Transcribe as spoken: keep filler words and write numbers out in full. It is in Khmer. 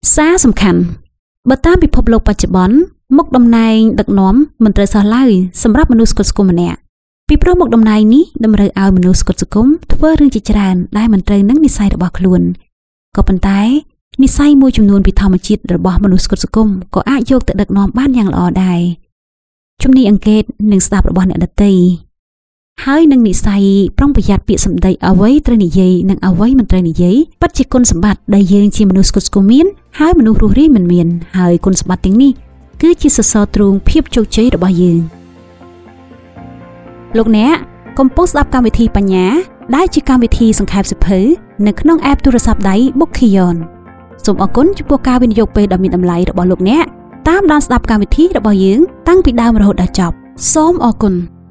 Xa sầm khănបើតាមពិភពលោកបច្ចុប្បន្នមុខតំណែងដឹកនាំមិនត្រូវសោះឡើយសម្រាប់មនុស្សស្កុតស្គុំម្នាក់ពីព្រោះមុខតំណែងនេះតម្រូវឲ្យមនុស្សស្កុតស្គុំធ្វើរឿងជាច្រើនដែលមិនត្រូវនឹងនិស្ស័យរបស់ខ្លួនក៏ប៉ុន្តែនិស្ស័យមួយចំនួនពីធម្មជាតិរបស់មនុស្សស្កុតស្គុំក៏អាចយកទៅដឹកនាំបានយ៉ាងល្អដែរជំនាញអង្កេតនិងស្ដាប់របស់អ្នកដទៃហើយនឹងនិស្ស័យប្រុងប្រយ័ត្នពាក្យសម្ដីអ្វីត្រូវនិយាយនិងអ្វីមិនត្រូវនិយាយពិតជាគុណសម្បត្តិដែលយើងជាមនុស្សស្កុតស្គុំមានហើយមនុស្សរស់រាយមិនមានហើយគុណសម្បត្តិទាំងនេះគឺជាសសរទ្រូងភាពជោគជ័យរបស់យើងលោកអ្នកកំពុងស្ដាប់កម្មវិធីបញ្ញាដែលជាកម្មវិធីសង្ខេបសៀវភៅនៅក្នុង app ទូរស័ព្ទដៃ Bookkion សូមអរគុណចំពោះការវិនិយោគពេលដ៏មានតម្លៃរបស់លោកអ្នកតាមដានស្ដាប់កម្មវិធីរបស់យើងតាំងពីដើមរហូតដល់ចប់សូមអរគុណ